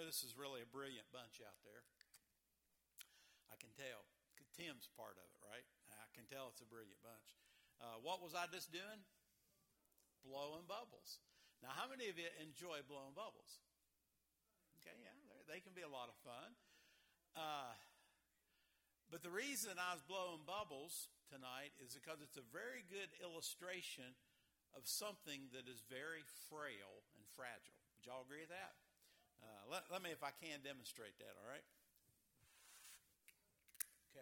this is really a brilliant bunch out there. I can tell. Tim's part of it, right? I can tell it's a brilliant bunch. What was I just doing? Blowing bubbles. Now, how many of you enjoy blowing bubbles? Okay, yeah, they can be a lot of fun. But the reason I was blowing bubbles tonight is because it's a very good illustration of something that is very frail and fragile. Would y'all agree with that? Let me, if I can, demonstrate that, all right? Okay.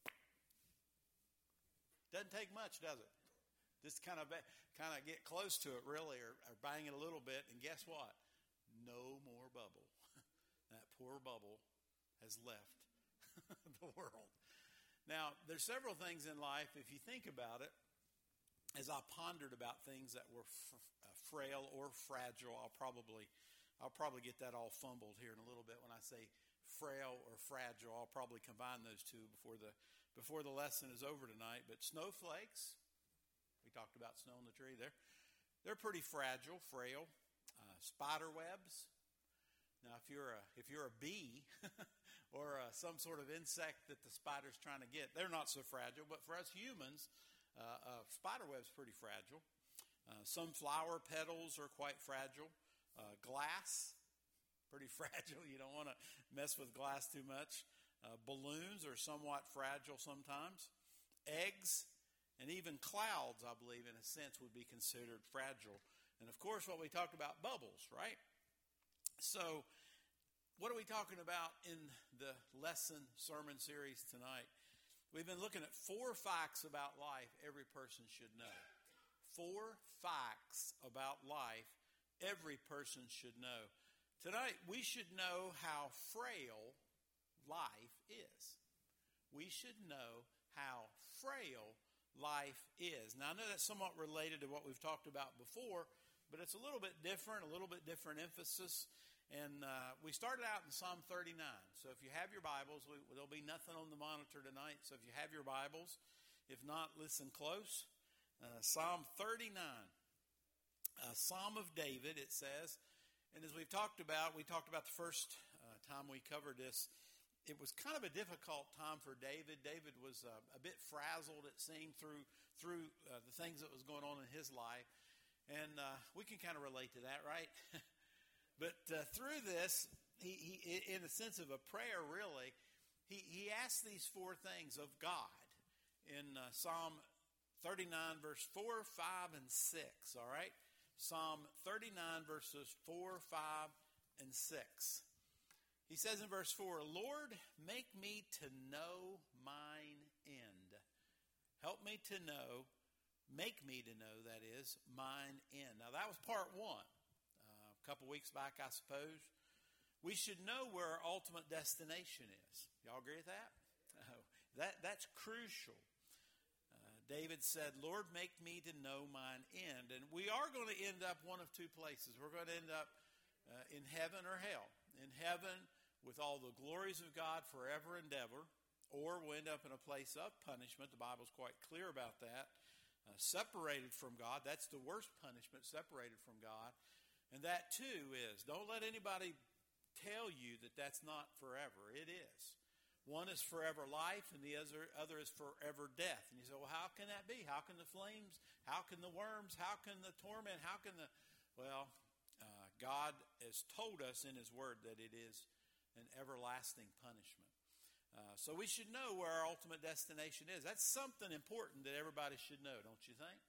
Doesn't take much, does it? Just kind of get close to it, really, or bang it a little bit, and guess what? No more bubble. That poor bubble has left the world. Now, there's several things in life, if you think about it, as I pondered about things that were frail or fragile, I'll probably get that all fumbled here in a little bit when I say frail or fragile. I'll probably combine those two before the lesson is over tonight. But snowflakes, we talked about snow on the tree there. They're pretty fragile, frail. Spider webs. Now, if you're a bee or some sort of insect that the spider's trying to get, they're not so fragile. But for us humans, spider web's pretty fragile. Some flower petals are quite fragile. Glass, pretty fragile. You don't want to mess with glass too much. Balloons are somewhat fragile sometimes. Eggs and even clouds, I believe, in a sense, would be considered fragile. And, of course, what we talked about, bubbles, right? So, what are we talking about in the lesson sermon series tonight? We've been looking at 4 facts about life every person should know. 4 facts about life every person should know. Tonight, we should know how frail life is. We should know how frail life is. Now, I know that's somewhat related to what we've talked about before, but it's a little bit different emphasis. And we started out in Psalm 39. So if you have your Bibles, there'll be nothing on the monitor tonight. So if you have your Bibles, if not, listen close. Psalm 39, a Psalm of David, it says. And as we talked about the first time we covered this, it was kind of a difficult time for David. David was a bit frazzled, it seemed, through the things that was going on in his life. And we can kind of relate to that, right? But through this, he, in a sense of a prayer, really, he asked these 4 things of God in Psalm 39, verse 4, 5, and 6, all right? Psalm 39, verses 4, 5, and 6. He says in verse 4, Lord, make me to know mine end. Help me to know, make me to know, that is, mine end. Now, that was part 1. A couple weeks back, I suppose. We should know where our ultimate destination is. Y'all agree with that? That's crucial. David said, Lord, make me to know mine end. And we are going to end up one of 2 places. We're going to end up in heaven or hell. In heaven with all the glories of God forever and ever, or we'll end up in a place of punishment. The Bible's quite clear about that. Separated from God. That's the worst punishment, separated from God. And that, too, is, don't let anybody tell you that that's not forever. It is. One is forever life, and the other is forever death. And you say, well, how can that be? How can the flames, how can the worms, how can the torment, how can the... Well, God has told us in His Word that it is an everlasting punishment. So we should know where our ultimate destination is. That's something important that everybody should know, don't you think?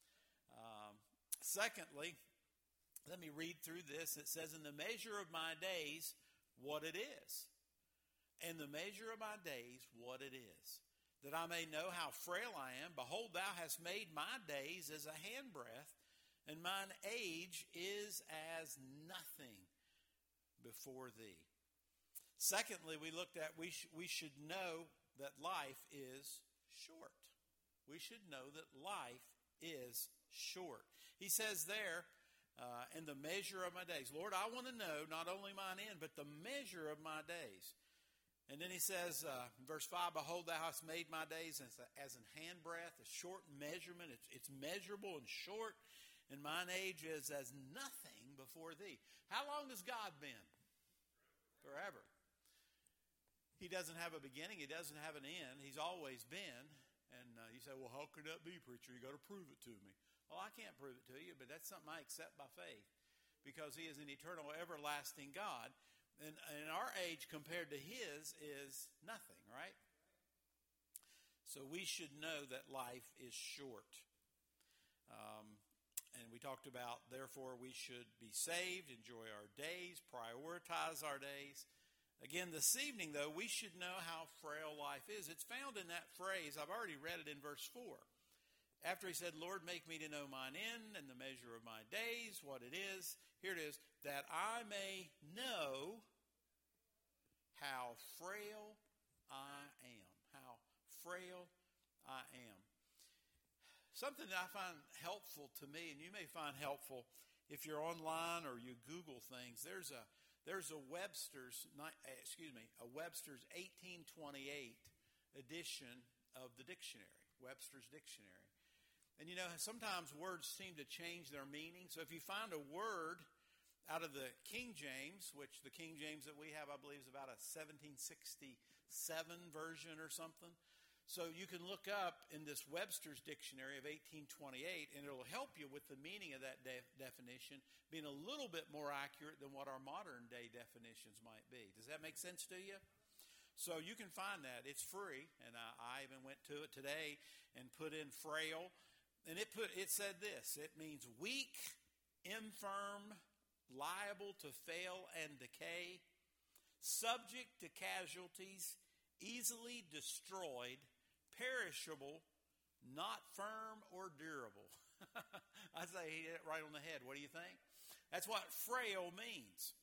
Secondly, let me read through this. It says, in the measure of my days, what it is. And the measure of my days, what it is. That I may know how frail I am. Behold, thou hast made my days as a handbreadth, and mine age is as nothing before thee. Secondly, we looked at we should know that life is short. We should know that life is short. He says there, in the measure of my days. Lord, I want to know not only mine end, but the measure of my days. And then he says, verse 5, Behold, thou hast made my days as an handbreadth, a short measurement. It's measurable and short, and mine age is as nothing before thee. How long has God been? He doesn't have a beginning. He doesn't have an end. He's always been. And you say, well, how could that be, preacher? You got to prove it to me. Well, I can't prove it to you, but that's something I accept by faith because he is an eternal, everlasting God. And our age compared to his is nothing, right? So we should know that life is short. And we talked about, therefore, we should be saved, enjoy our days, prioritize our days. Again, this evening, though, we should know how frail life is. It's found in that phrase. I've already read it in verse 4. After he said, Lord, make me to know mine end and the measure of my days, what it is. Here it is, that I may know how frail I am. How frail I am. Something that I find helpful to me, and you may find helpful if you're online or you Google things. There's a Webster's 1828 edition of the dictionary, Webster's dictionary. And you know, sometimes words seem to change their meaning. So if you find a word out of the King James, which the King James that we have, I believe, is about a 1767 version or something. So you can look up in this Webster's dictionary of 1828, and it'll help you with the meaning of that definition being a little bit more accurate than what our modern day definitions might be. Does that make sense to you? So you can find that. It's free, and I even went to it today and put in frail, and it said this. It means weak, infirm, liable to fail and decay, subject to casualties, easily destroyed, perishable, not firm or durable. I say he hit it right on the head. What do you think? That's what frail means.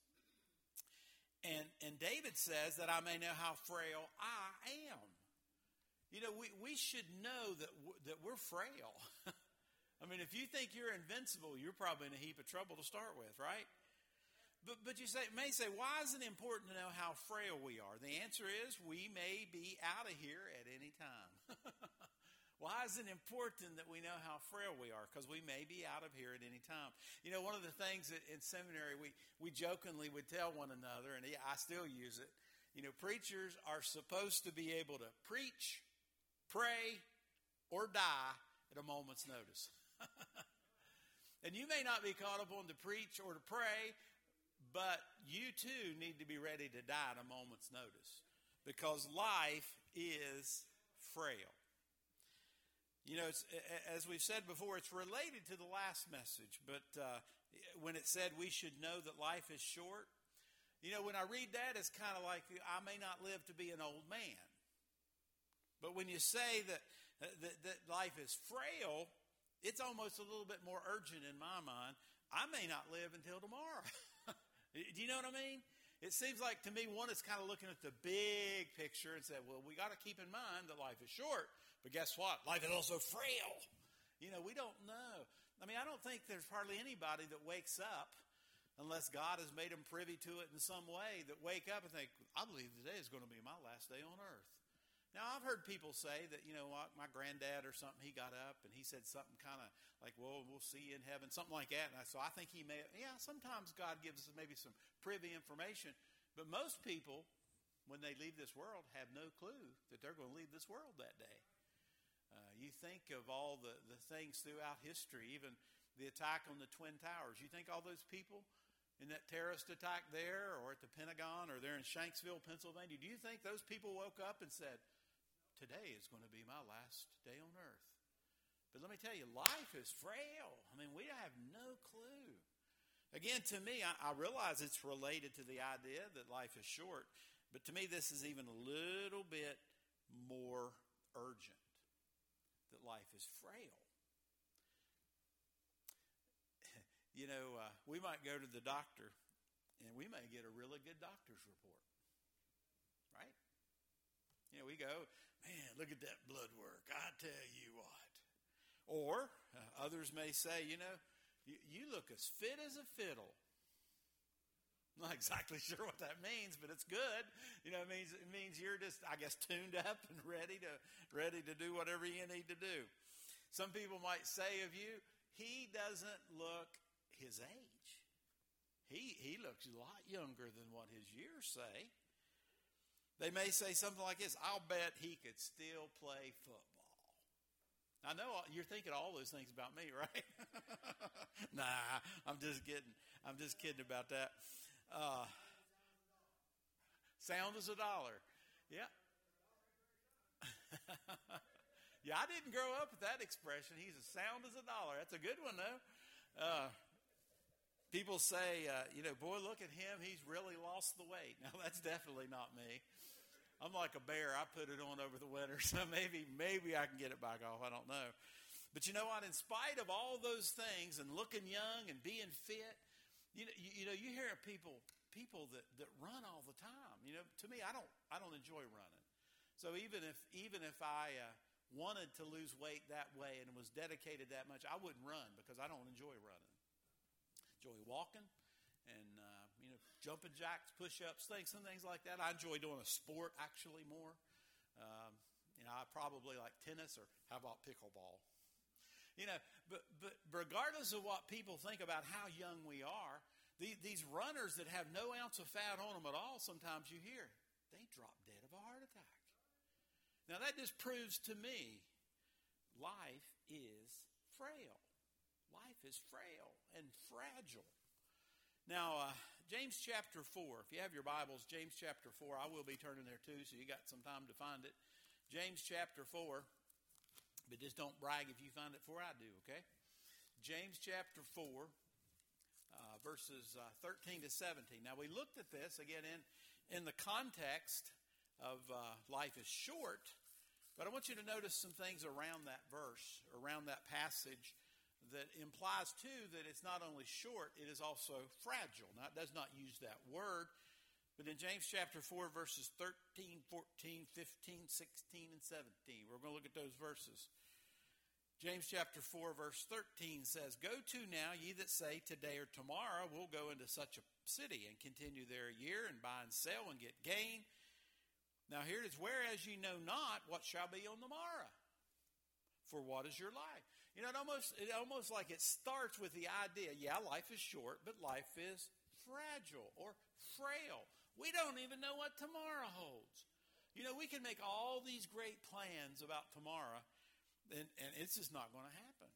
And David says that I may know how frail I am. You know, we should know that we're frail. I mean, if you think you're invincible, you're probably in a heap of trouble to start with, right? But you may say, why is it important to know how frail we are? The answer is we may be out of here at any time. Why is it important that we know how frail we are? Because we may be out of here at any time. You know, one of the things that in seminary we jokingly would tell one another, and I still use it, you know, preachers are supposed to be able to preach, pray, or die at a moment's notice. And you may not be called upon to preach or to pray, but you too need to be ready to die at a moment's notice because life is frail. You know, as we've said before, it's related to the last message, but when it said we should know that life is short, you know, when I read that, it's kind of like I may not live to be an old man. But when you say that life is frail, it's almost a little bit more urgent in my mind. I may not live until tomorrow. Do you know what I mean? It seems like to me one is kind of looking at the big picture and said, well, we got to keep in mind that life is short. But guess what? Life is also frail. You know, we don't know. I mean, I don't think there's hardly anybody that wakes up, unless God has made them privy to it in some way, that wake up and think, I believe today is going to be my last day on earth. Now, I've heard people say that, you know, my granddad or something, he got up and he said something kind of like, well, we'll see you in heaven, something like that. And so I think he may, sometimes God gives us maybe some privy information. But most people, when they leave this world, have no clue that they're going to leave this world that day. You think of all the things throughout history, even the attack on the Twin Towers. You think all those people in that terrorist attack there or at the Pentagon or there in Shanksville, Pennsylvania, do you think those people woke up and said, today is going to be my last day on earth? But let me tell you, life is frail. I mean, we have no clue. Again, to me, I realize it's related to the idea that life is short, but to me this is even a little bit more urgent, that life is frail. You know, we might go to the doctor, and we may get a really good doctor's report, right? You know, we go, man, look at that blood work. I tell you what. Or others may say, you know, you look as fit as a fiddle. I'm not exactly sure what that means, but it's good. You know, it means you're just, I guess, tuned up and ready to do whatever you need to do. Some people might say of you, he doesn't look his age. He looks a lot younger than what his years say. They may say something like this: I'll bet he could still play football. I know you're thinking all those things about me, right? Nah, I'm just kidding. I'm just kidding about that. Sound as $1. Yeah. Yeah, I didn't grow up with that expression. He's as sound as $1. That's a good one, though. People say, boy, look at him. He's really lost the weight. Now, that's definitely not me. I'm like a bear. I put it on over the winter, so maybe I can get it back off. I don't know. But you know what? In spite of all those things and looking young and being fit, you hear people that run all the time. To me, I don't enjoy running. So even if I wanted to lose weight that way and was dedicated that much, I wouldn't run because I don't enjoy running. Enjoy walking and jumping jacks, push-ups, some things like that. I enjoy doing a sport actually more. I probably like tennis, or how about pickleball? But regardless of what people think about how young we are, these runners that have no ounce of fat on them at all, sometimes you hear, they drop dead of a heart attack. Now that just proves to me life is frail. Life is frail and fragile. Now, James chapter 4, if you have your Bibles, James chapter 4, I will be turning there too, so you got some time to find it. James chapter 4, but just don't brag if you find it before I do, okay? James chapter 4, verses 13 to 17. Now, we looked at this, again, in the context of life is short, but I want you to notice some things around that verse, around that passage, that implies, too, that it's not only short, it is also fragile. Now, it does not use that word, but in James chapter 4, verses 13, 14, 15, 16, and 17, we're going to look at those verses. James chapter 4, verse 13 says, Go to now, ye that say, today or tomorrow we'll go into such a city and continue there a year and buy and sell and get gain. Now here it is, whereas ye know not what shall be on the morrow. For what is your life? It almost like it starts with the idea, life is short, but life is fragile or frail. We don't even know what tomorrow holds. We can make all these great plans about tomorrow, and it's just not going to happen.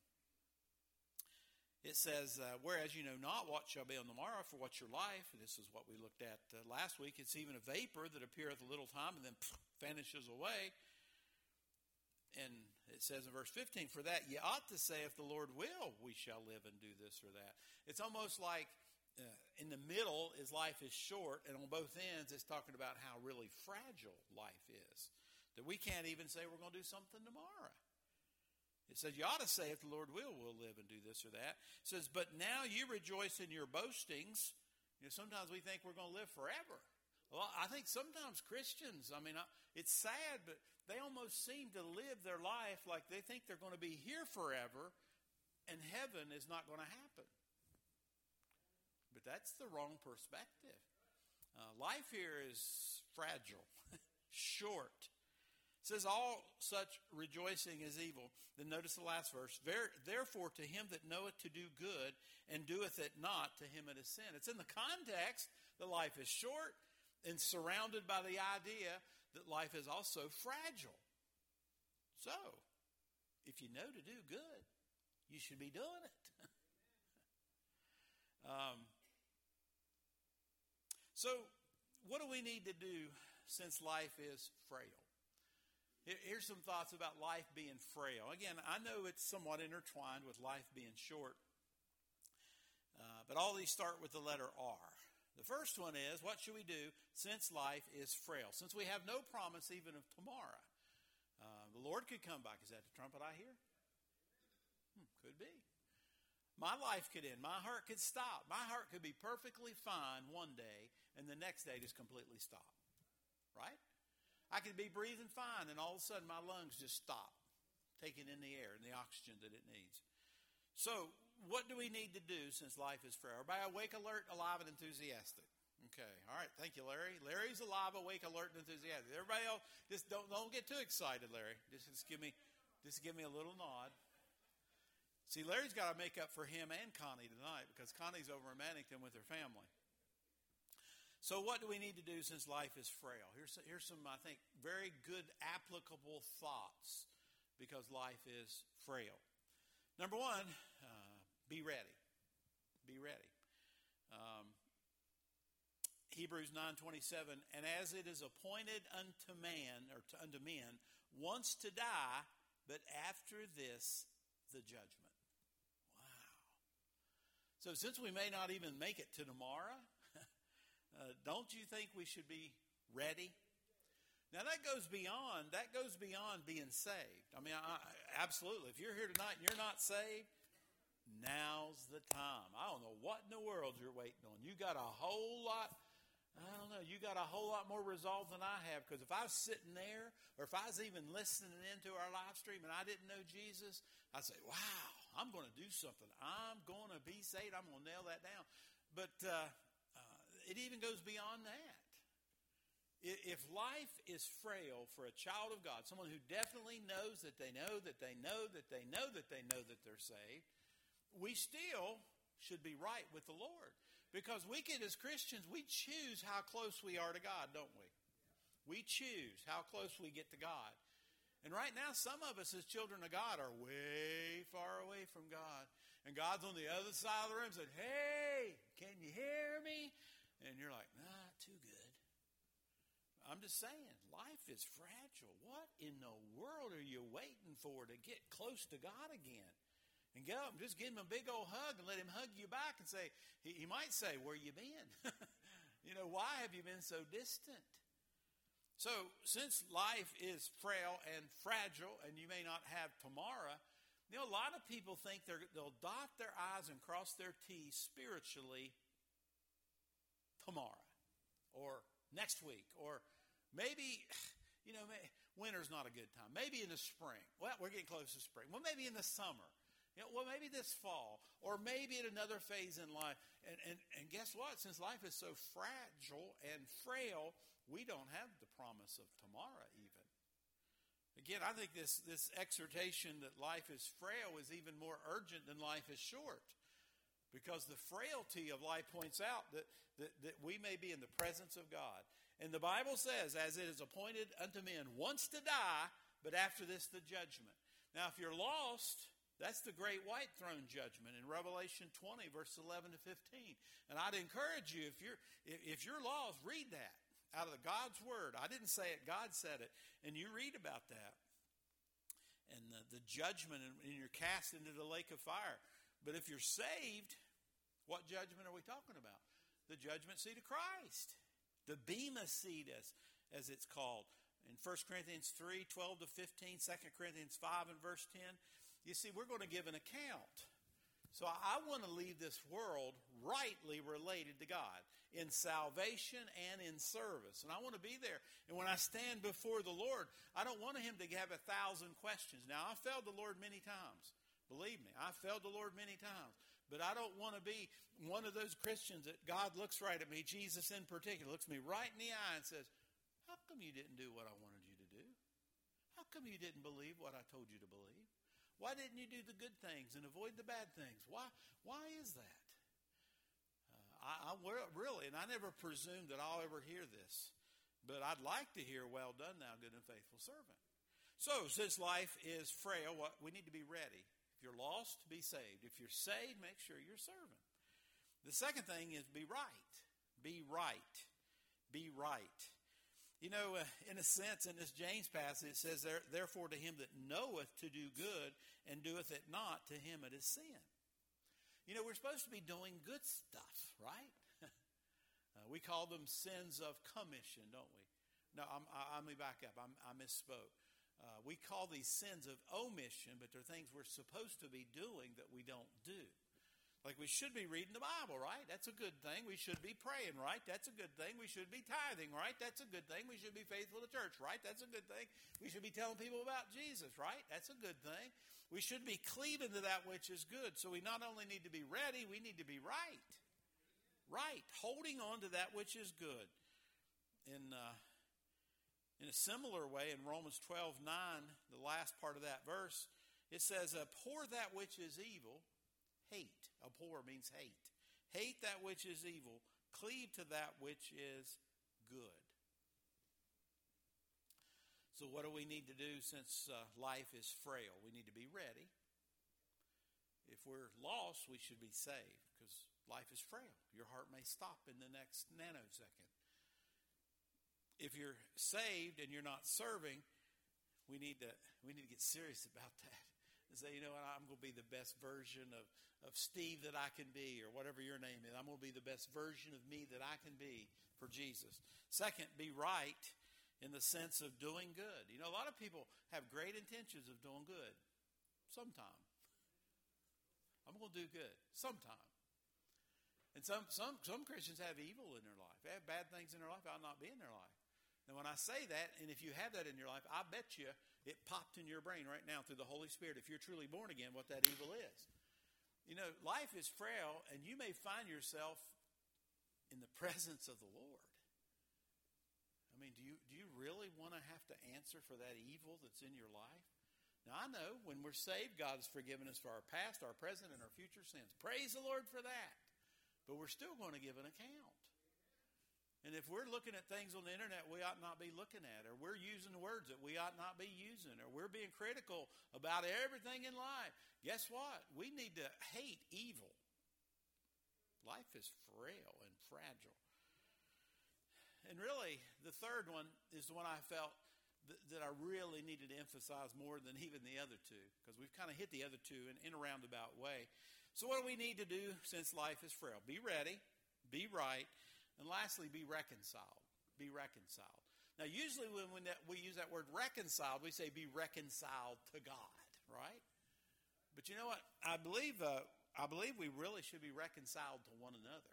It says, whereas you know not what shall be on the morrow, for what's your life? And this is what we looked at last week. It's even a vapor that appeareth a little time and then vanishes away. And it says in verse 15, for that ye ought to say, if the Lord will, we shall live and do this or that. It's almost like in the middle is life is short, and on both ends it's talking about how really fragile life is. That we can't even say we're going to do something tomorrow. It says, you ought to say, if the Lord will, we'll live and do this or that. It says, but now you rejoice in your boastings. Sometimes we think we're going to live forever. Well, I think sometimes Christians, it's sad, but they almost seem to live their life like they think they're going to be here forever and heaven is not going to happen. But that's the wrong perspective. Life here is fragile, short. It says all such rejoicing is evil. Then notice the last verse. Therefore to him that knoweth to do good and doeth it not, to him it is sin. It's in the context that life is short and surrounded by the idea that life is also fragile. So, if you know to do good, you should be doing it. So, what do we need to do since life is frail? Here's some thoughts about life being frail. Again, I know it's somewhat intertwined with life being short, but all these start with the letter R. The first one is, what should we do since life is frail? Since we have no promise even of tomorrow. The Lord could come back. Is that the trumpet I hear? Could be. My life could end. My heart could stop. My heart could be perfectly fine one day, and the next day just completely stop. Right? I could be breathing fine, and all of a sudden my lungs just stop, taking in the air and the oxygen that it needs. So, what do we need to do since life is frail? Everybody awake, alert, alive, and enthusiastic. Okay, all right, thank you, Larry. Larry's alive, awake, alert, and enthusiastic. Everybody else, just don't get too excited, Larry. Just give me a little nod. See, Larry's got to make up for him and Connie tonight because Connie's over in Mannington with her family. So what do we need to do since life is frail? Here's some, I think, very good applicable thoughts because life is frail. Number one, be ready. Be ready. Hebrews 9:27, and as it is appointed unto man, or unto men, once to die, but after this, the judgment. Wow. So since we may not even make it to tomorrow, don't you think we should be ready? Now that goes beyond being saved. I mean, absolutely. If you're here tonight and you're not saved, now's the time. I don't know what in the world you're waiting on. You got a whole lot. I don't know. You got a whole lot more resolve than I have, because if I was sitting there, or if I was even listening into our live stream and I didn't know Jesus, I'd say, wow, I'm going to do something. I'm going to be saved. I'm going to nail that down. But it even goes beyond that. If life is frail for a child of God, someone who definitely knows that they know that they know that they know that they know that they're saved, we still should be right with the Lord. Because we can, as Christians, we choose how close we are to God, don't we? We choose how close we get to God. And right now, some of us as children of God are way far away from God. And God's on the other side of the room and said, hey, can you hear me? And you're like, nah, too good. I'm just saying, life is fragile. What in the world are you waiting for to get close to God again? And go up and just give him a big old hug and let him hug you back and say, he might say, where you been? Why have you been so distant? So since life is frail and fragile and you may not have tomorrow, a lot of people think they'll dot their I's and cross their T's spiritually tomorrow or next week, or maybe, winter's not a good time. Maybe in the spring. Well, we're getting close to spring. Well, maybe in the summer. Maybe this fall, or maybe at another phase in life. And guess what? Since life is so fragile and frail, we don't have the promise of tomorrow even. Again, I think this exhortation that life is frail is even more urgent than life is short. Because the frailty of life points out that we may be in the presence of God. And the Bible says, as it is appointed unto men once to die, but after this the judgment. Now, if you're lost, that's the great white throne judgment in Revelation 20, verse 11 to 15. And I'd encourage you, if you're lost, read that out of God's Word. I didn't say it, God said it. And you read about that. And the judgment, and you're cast into the lake of fire. But if you're saved, what judgment are we talking about? The judgment seat of Christ. The Bema seat, as it's called. In 1 Corinthians 3, 12 to 15, 2 Corinthians 5 and verse 10. You see, we're going to give an account. So I want to leave this world rightly related to God in salvation and in service. And I want to be there. And when I stand before the Lord, I don't want him to have 1,000 questions. Now, I've failed the Lord many times. Believe me, I've failed the Lord many times. But I don't want to be one of those Christians that God looks right at me, Jesus in particular, looks me right in the eye and says, how come you didn't do what I wanted you to do? How come you didn't believe what I told you to believe? Why didn't you do the good things and avoid the bad things? Why is that? I really, and I never presume that I'll ever hear this, but I'd like to hear, well done, thou good and faithful servant. So, since life is frail, we need to be ready. If you're lost, be saved. If you're saved, make sure you're serving. The second thing is be right. Be right. Be right. In a sense, in this James passage, it says, therefore to him that knoweth to do good and doeth it not, to him it is sin. We're supposed to be doing good stuff, right? We call them sins of commission, don't we? No, let me back up. I misspoke. We call these sins of omission, but they're things we're supposed to be doing that we don't do. Like we should be reading the Bible, right? That's a good thing. We should be praying, right? That's a good thing. We should be tithing, right? That's a good thing. We should be faithful to church, right? That's a good thing. We should be telling people about Jesus, right? That's a good thing. We should be cleaving to that which is good. So we not only need to be ready, we need to be right. Right. Holding on to that which is good. In a similar way, in Romans 12:9, the last part of that verse, it says, abhor that which is evil, hate. Abhor means hate. Hate that which is evil. cleave to that which is good. So what do we need to do since life is frail? We need to be ready. If we're lost, we should be saved because life is frail. Your heart may stop in the next nanosecond. If you're saved and you're not serving, we need to get serious about that and say, you know what, I'm going to be the best version of Steve that I can be, or whatever your name is. I'm going to be the best version of me that I can be for Jesus. Second, be right in the sense of doing good. You know, a lot of people have great intentions of doing good. Sometime. I'm going to do good. Sometime. And some Christians have evil in their life. They have bad things in their life that ought not be in their life. And when I say that, and if you have that in your life, I bet you it popped in your brain right now through the Holy Spirit, if you're truly born again, what that evil is. You know, life is frail, and you may find yourself in the presence of the Lord. I mean, do you really want to have to answer for that evil that's in your life? Now, I know when we're saved, God has forgiven us for our past, our present, and our future sins. Praise the Lord for that. But we're still going to give an account. And if we're looking at things on the internet we ought not be looking at, or we're using words that we ought not be using, or we're being critical about everything in life, guess what? We need to hate evil. Life is frail and fragile. And really, the third one is the one I felt that I really needed to emphasize more than even the other two, because we've kind of hit the other two in a roundabout way. So what do we need to do since life is frail? Be ready, be right, and lastly, be reconciled. Be reconciled. Now, usually when we use that word reconciled, we say be reconciled to God, right? But you know what? I believe we really should be reconciled to one another.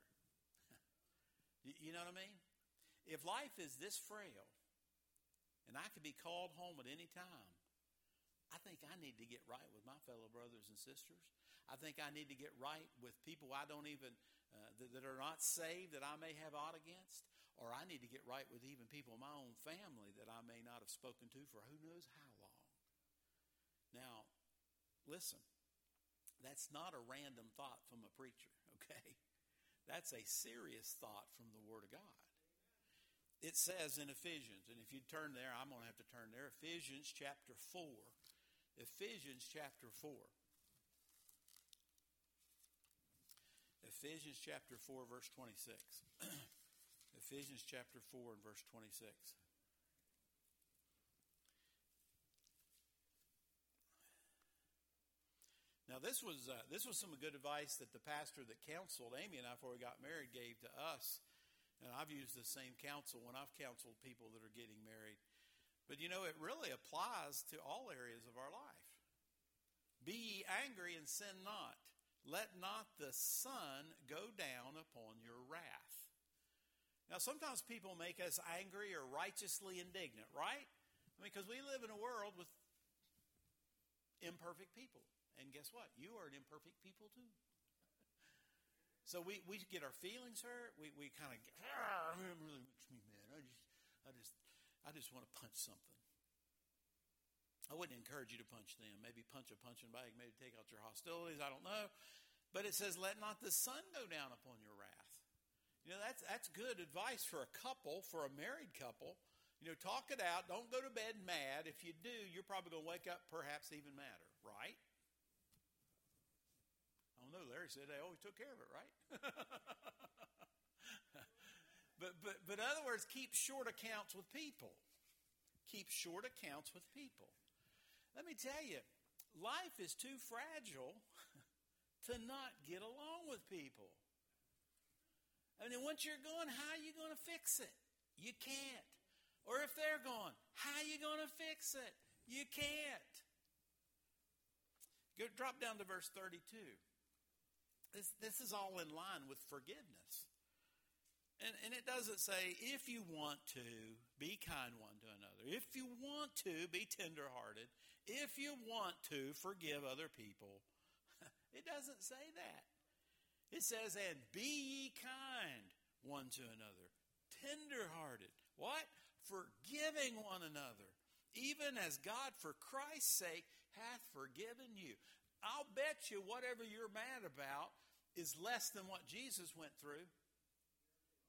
You know what I mean? If life is this frail, and I could be called home at any time, I think I need to get right with my fellow brothers and sisters. I think I need to get right with people I don't even, that are not saved that I may have aught against. Or I need to get right with even people in my own family that I may not have spoken to for who knows how long. Now, listen, that's not a random thought from a preacher, okay? That's a serious thought from the Word of God. It says in Ephesians, and if you turn there, I'm going to have to turn there, Ephesians chapter 4. Ephesians chapter 4. Ephesians chapter 4, verse 26. Ephesians chapter 4 and verse 26. Now, this was some good advice that the pastor that counseled Amy and I before we got married gave to us. And I've used the same counsel when I've counseled people that are getting married. But, you know, it really applies to all areas of our life. Be ye angry and sin not. Let not the sun go down upon your wrath. Now, sometimes people make us angry or righteously indignant, right? I mean, because we live in a world with imperfect people. And guess what? You are an imperfect people too. So we get our feelings hurt. We kind of get, it really makes me mad. I just want to punch something. I wouldn't encourage you to punch them. Maybe punch a punching bag. Maybe take out your hostilities. I don't know. But it says, let not the sun go down upon your wrath. You know, that's good advice for a couple, for a married couple. You know, talk it out. Don't go to bed mad. If you do, you're probably going to wake up perhaps even madder, right? I don't know. Larry said they always took care of it, right? But in other words, keep short accounts with people. Keep short accounts with people. Let me tell you, life is too fragile to not get along with people. I mean, once you're gone, how are you going to fix it? You can't. Or if they're gone, how are you going to fix it? You can't. Drop down to verse 32. This is all in line with forgiveness. And it doesn't say, if you want to, be kind one to another. If you want to, be tenderhearted. If you want to, forgive other people. It doesn't say that. It says, and be ye kind one to another. Tenderhearted. What? Forgiving one another. Even as God, for Christ's sake, hath forgiven you. I'll bet you whatever you're mad about is less than what Jesus went through.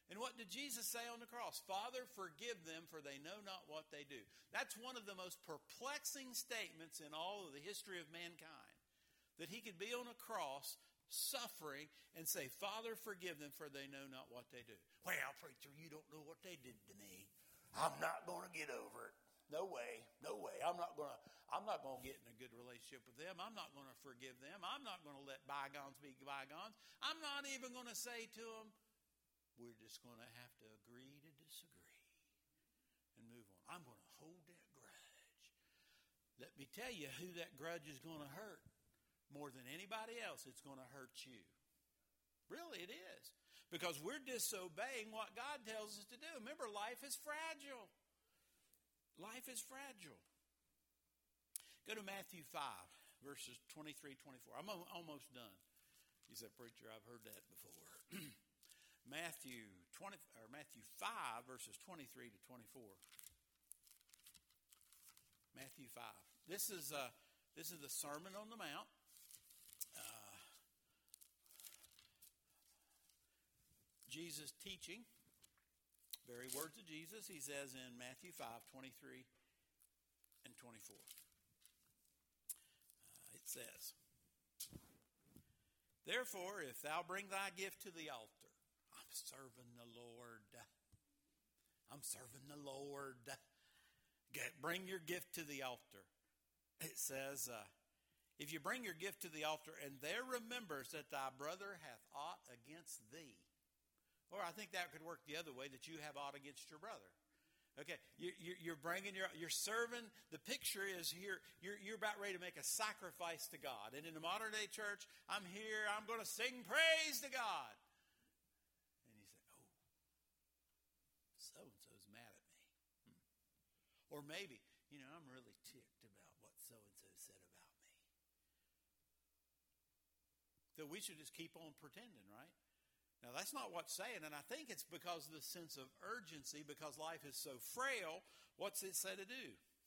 And what did Jesus say on the cross? Father, forgive them, for they know not what they do. That's one of the most perplexing statements in all of the history of mankind. That he could be on a cross, suffering, and say, Father, forgive them, for they know not what they do. Well, preacher, you don't know what they did to me. I'm not going to get over it. No way, no way. I'm not going to get in a good relationship with them. I'm not going to forgive them. I'm not going to let bygones be bygones. I'm not even going to say to them, we're just going to have to agree to disagree and move on. I'm going to hold that grudge. Let me tell you who that grudge is going to hurt. More than anybody else, it's going to hurt you. Really, it is. Because we're disobeying what God tells us to do. Remember, life is fragile. Life is fragile. Go to Matthew 5, verses 23, 24. I'm almost done. You said, preacher, I've heard that before. Matthew 5, verses 23 to 24. Matthew 5. This is the Sermon on the Mount. Jesus teaching, very words of Jesus. He says in Matthew 5, 23 and 24. It says, therefore, if thou bring thy gift to the altar, I'm serving the Lord. I'm serving the Lord. Bring your gift to the altar. It says, if you bring your gift to the altar, and there remembers that thy brother hath aught against thee. Or I think that could work the other way, that you have aught against your brother. Okay, you're bringing you're serving. The picture is here. You're about ready to make a sacrifice to God. And in the modern day church, I'm here. I'm going to sing praise to God. And you say, oh, so-and-so's mad at me. Or maybe, I'm really ticked about what so-and-so said about me. So we should just keep on pretending, right? Now, that's not what's saying, and I think it's because of the sense of urgency, because life is so frail. What's it say to do?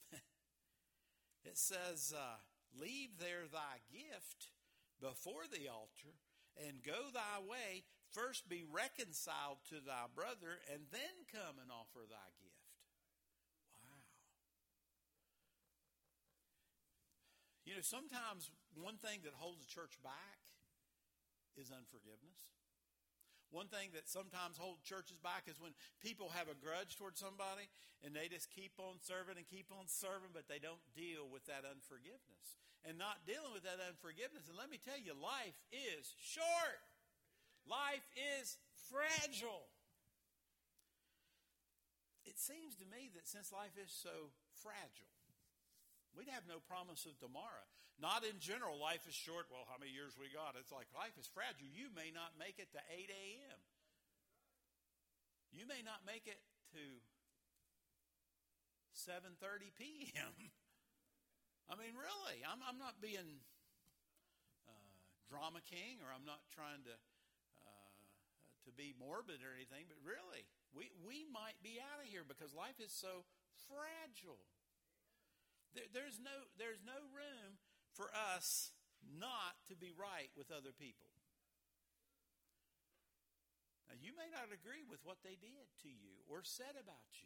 It says, leave there thy gift before the altar, and go thy way. First be reconciled to thy brother, and then come and offer thy gift. Wow. Sometimes one thing that holds the church back is unforgiveness. One thing that sometimes holds churches back is when people have a grudge towards somebody and they just keep on serving, but they don't deal with that unforgiveness. And not dealing with that unforgiveness. And let me tell you, life is short. Life is fragile. It seems to me that since life is so fragile, we'd have no promise of tomorrow. Not in general, life is short. Well, how many years we got? It's like life is fragile. You may not make it to 8 a.m. You may not make it to 7:30 p.m. I mean, really, I'm not being drama king, or I'm not trying to be morbid or anything, but really, we might be out of here because life is so fragile. There's no room for us not to be right with other people. Now, you may not agree with what they did to you or said about you.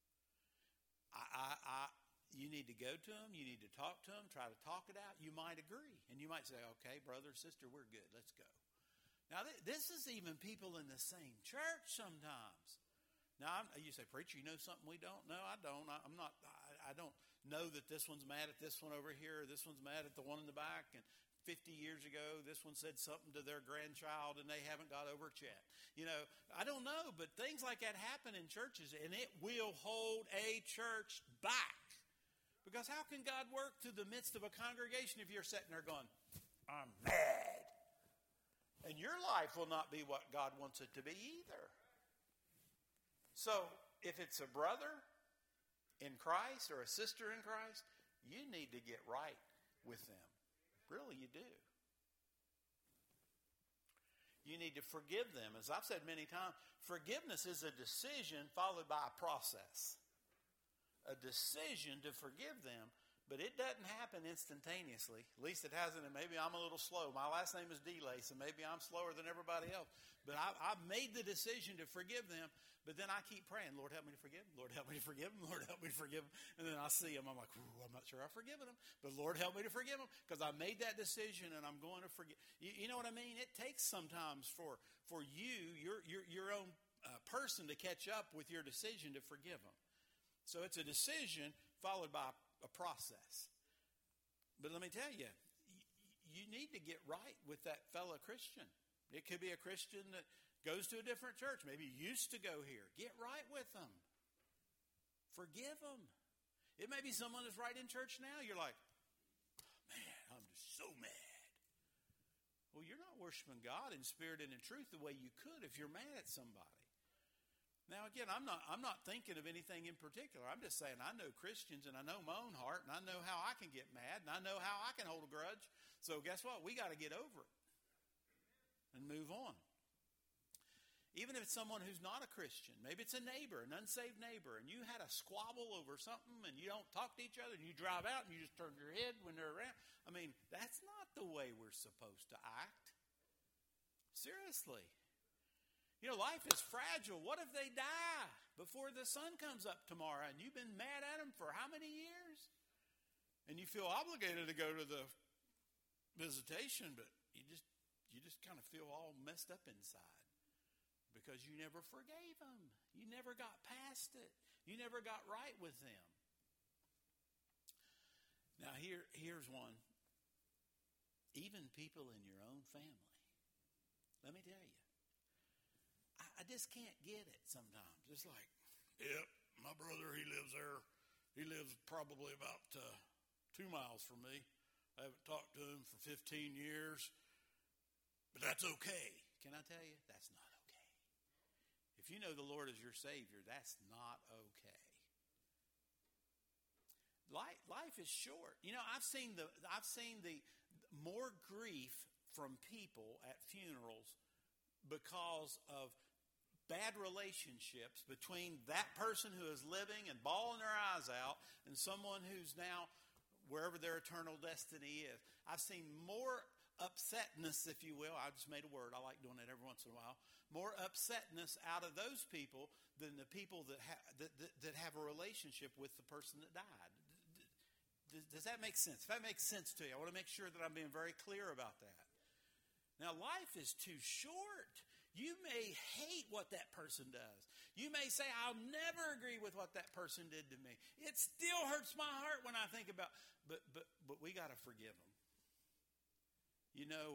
You need to go to them. You need to talk to them. Try to talk it out. You might agree. And you might say, okay, brother, sister, we're good. Let's go. Now, this is even people in the same church sometimes. Now, you say, preacher, you know something we don't? No, I don't. I don't know that this one's mad at this one over here, or this one's mad at the one in the back, and 50 years ago, this one said something to their grandchild, and they haven't got over it yet. I don't know, but things like that happen in churches, and it will hold a church back. Because how can God work through the midst of a congregation if you're sitting there going, I'm mad? And your life will not be what God wants it to be either. So, if it's a brother in Christ or a sister in Christ, you need to get right with them. Really, you do. You need to forgive them. As I've said many times, forgiveness is a decision followed by a process. A decision to forgive them But it doesn't happen instantaneously. At least it hasn't, and maybe I'm a little slow. My last name is DeLay, so maybe I'm slower than everybody else. But I've made the decision to forgive them, but then I keep praying, Lord, help me to forgive them. Lord, help me to forgive them. Lord, help me to forgive them. And then I see them. I'm like, I'm not sure I've forgiven them, but Lord, help me to forgive them because I made that decision and I'm going to forgive. You know what I mean? It takes sometimes for you, your own person to catch up with your decision to forgive them. So it's a decision followed by a process. But let me tell you, you need to get right with that fellow Christian. It could be a Christian that goes to a different church, maybe used to go here. Get right with them. Forgive them. It may be someone that's right in church now. You're like, man, I'm just so mad. Well, you're not worshiping God in spirit and in truth the way you could if you're mad at somebody. Now, again, I'm not thinking of anything in particular. I'm just saying I know Christians and I know my own heart and I know how I can get mad and I know how I can hold a grudge. So guess what? We got to get over it and move on. Even if it's someone who's not a Christian, maybe it's a neighbor, an unsaved neighbor, and you had a squabble over something and you don't talk to each other and you drive out and you just turn your head when they're around. I mean, that's not the way we're supposed to act. Seriously. You know, life is fragile. What if they die before the sun comes up tomorrow and you've been mad at them for how many years? And you feel obligated to go to the visitation, but you just kind of feel all messed up inside because you never forgave them. You never got past it. You never got right with them. Now here's one. Even people in your own family. Let me tell you. I just can't get it sometimes. It's like, yep, my brother, he lives there. He lives probably about 2 miles from me. I haven't talked to him for 15 years, but that's okay. Can I tell you? That's not okay. If you know the Lord as your Savior, that's not okay. Life is short. You know, I've seen the more grief from people at funerals because of bad relationships between that person who is living and bawling their eyes out and someone who's now wherever their eternal destiny is. I've seen more upsetness, if you will. I just made a word. I like doing it every once in a while. More upsetness out of those people than the people that have a relationship with the person that died. Does that make sense? If that makes sense to you, I want to make sure that I'm being very clear about that. Now, life is too short. You may hate what that person does. You may say, I'll never agree with what that person did to me. It still hurts my heart when I think about, but we got to forgive them. You know,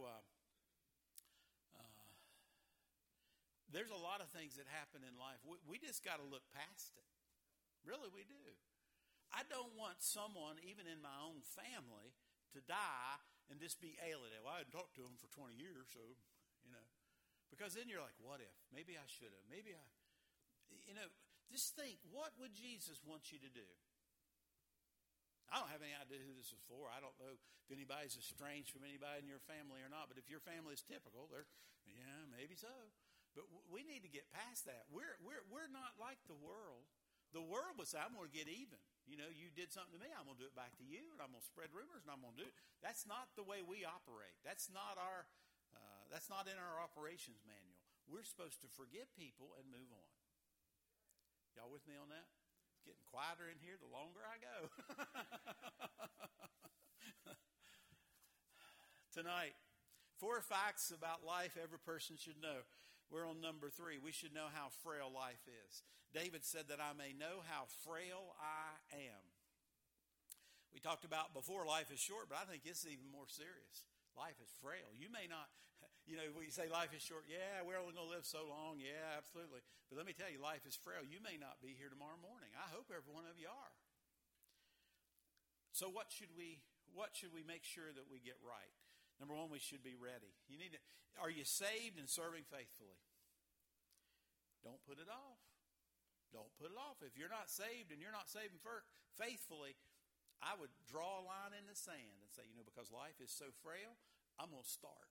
there's a lot of things that happen in life. We just got to look past it. Really, we do. I don't want someone, even in my own family, to die and just be alienated. Well, I hadn't talked to them for 20 years, so, you know. Because then you're like, what if? Maybe I should have. Just think, what would Jesus want you to do? I don't have any idea who this is for. I don't know if anybody's estranged from anybody in your family or not. But if your family is typical, maybe so. But we need to get past that. We're not like the world. The world would say, I'm going to get even. You know, you did something to me, I'm going to do it back to you, and I'm going to spread rumors, and I'm going to do it. That's not the way we operate. That's not in our operations manual. We're supposed to forgive people and move on. Y'all with me on that? It's getting quieter in here the longer I go. Tonight, 4 facts about life every person should know. We're on number 3. We should know how frail life is. David said that I may know how frail I am. We talked about before life is short, but I think this is even more serious. Life is frail. You may not, when you say life is short, yeah, we're only going to live so long. Yeah, absolutely. But let me tell you, life is frail. You may not be here tomorrow morning. I hope every one of you are. So what should we make sure that we get right? Number 1, we should be ready. Are you saved and serving faithfully? Don't put it off. Don't put it off. If you're not saved and you're not saving faithfully, I would draw a line in the sand and say, because life is so frail, I'm going to start.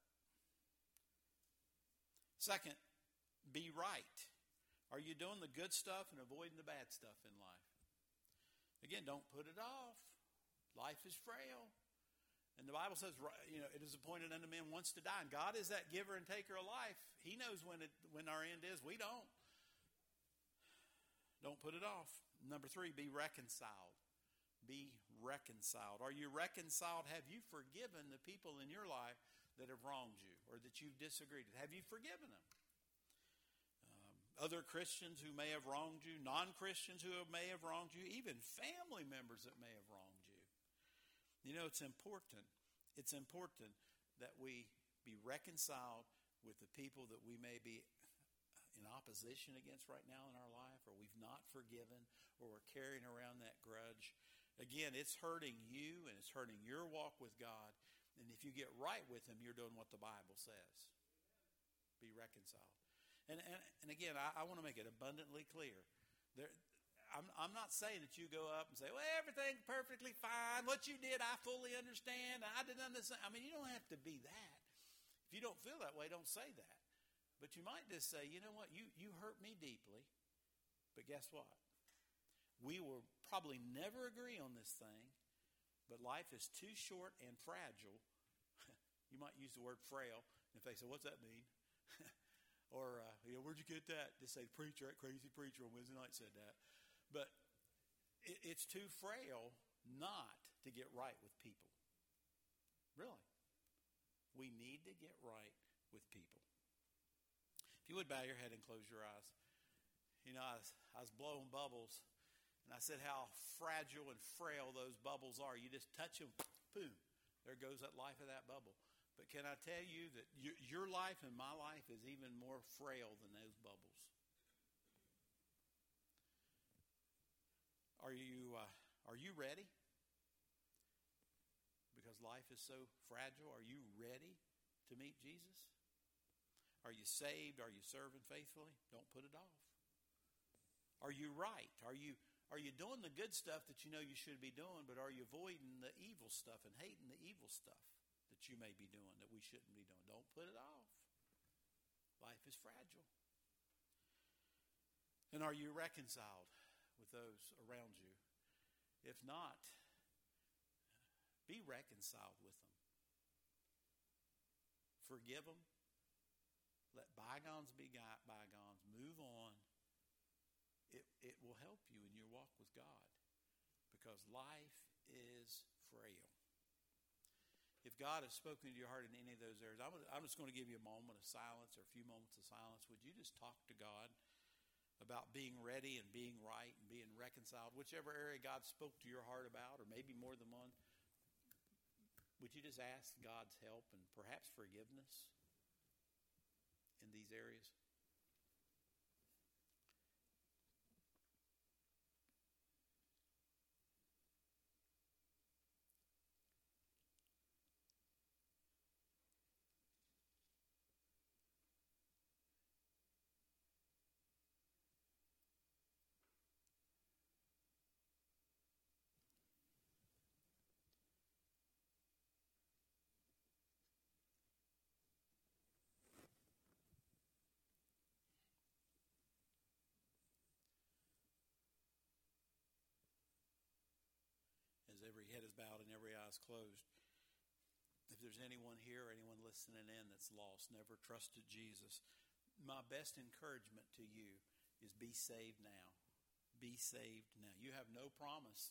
Second, be right. Are you doing the good stuff and avoiding the bad stuff in life? Again, don't put it off. Life is frail. And the Bible says, it is appointed unto men once to die. And God is that giver and taker of life. He knows when our end is. We don't. Don't put it off. Number 3, be reconciled. Be reconciled. Are you reconciled? Have you forgiven the people in your life that have wronged you or that you've disagreed with? Have you forgiven them? Other Christians who may have wronged you, non-Christians who may have wronged you, even family members that may have wronged you. It's important. It's important that we be reconciled with the people that we may be in opposition against right now in our life, or we've not forgiven, or we're carrying around that grudge. Again, it's hurting you and it's hurting your walk with God. And if you get right with Him, you're doing what the Bible says. Be reconciled. And again, I want to make it abundantly clear. I'm not saying that you go up and say, well, everything's perfectly fine. What you did, I fully understand. I didn't understand. I mean, you don't have to be that. If you don't feel that way, don't say that. But you might just say, you know what, you hurt me deeply. But guess what? We will probably never agree on this thing, but life is too short and fragile. You might use the word frail. And if they say, what's that mean? Or, where'd you get that? Just say, preacher, that crazy preacher on Wednesday night said that. But it's too frail not to get right with people. Really. We need to get right with people. If you would bow your head and close your eyes. I was blowing bubbles, and I said how fragile and frail those bubbles are. You just touch them, boom, there goes that life of that bubble. But can I tell you that your life and my life is even more frail than those bubbles? Are you ready? Because life is so fragile. Are you ready to meet Jesus? Are you saved? Are you serving faithfully? Don't put it off. Are you right? Are you doing the good stuff that you know you should be doing, but are you avoiding the evil stuff and hating the evil stuff that you may be doing that we shouldn't be doing? Don't put it off. Life is fragile. And are you reconciled with those around you? If not, be reconciled with them. Forgive them. Let bygones be bygones. Move on. It will help you in your walk with God, because life is frail. If God has spoken to your heart in any of those areas, I'm just going to give you a moment of silence or a few moments of silence. Would you just talk to God about being ready and being right and being reconciled? Whichever area God spoke to your heart about, or maybe more than one, would you just ask God's help and perhaps forgiveness in these areas? As every head is bowed and every eye is closed, if there's anyone here or anyone listening in that's lost, never trusted Jesus, my best encouragement to you is be saved now. Be saved now. You have no promise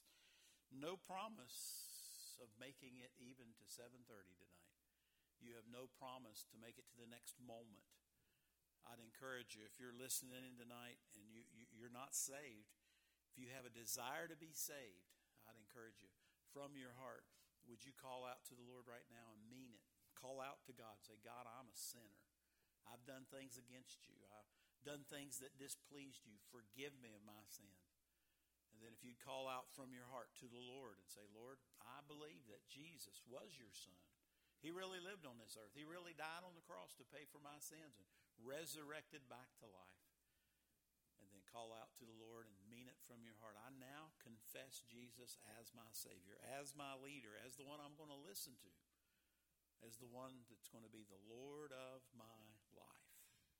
of making it even to 7:30 tonight. You have no promise to make it to the next moment. I'd encourage you, if you're listening in tonight and you're not saved, if you have a desire to be saved, I'd encourage you, from your heart, would you call out to the Lord right now and mean it? Call out to God. Say, God, I'm a sinner. I've done things against you. I've done things that displeased you. Forgive me of my sin. And then if you'd call out from your heart to the Lord and say, Lord, I believe that Jesus was your son. He really lived on this earth. He really died on the cross to pay for my sins and resurrected back to life. And then call out to the Lord and mean it from your heart. I now confess Jesus as my Savior, as my leader, as the one I'm going to listen to, as the one that's going to be the Lord of my life.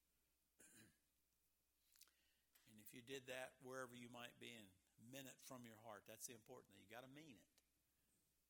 And if you did that wherever you might be, and meant it from your heart, that's the important thing. You got to mean it.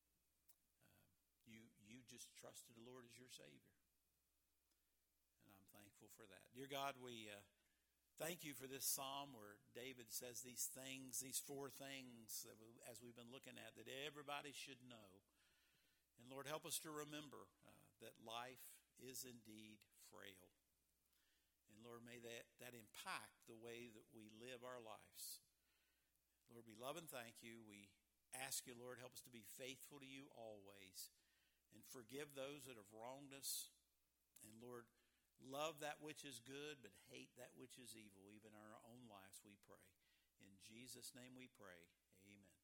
just trusted the Lord as your Savior. And I'm thankful for that. Dear God, we thank you for this psalm where David says these things, these four things, that as we've been looking at, that everybody should know. And Lord, help us to remember that life is indeed frail. And Lord, may that impact the way that we live our lives. Lord, we love and thank you. We ask you, Lord, help us to be faithful to you always. And forgive those that have wronged us. And Lord, love that which is good, but hate that which is evil, even in our own lives, we pray. In Jesus' name we pray.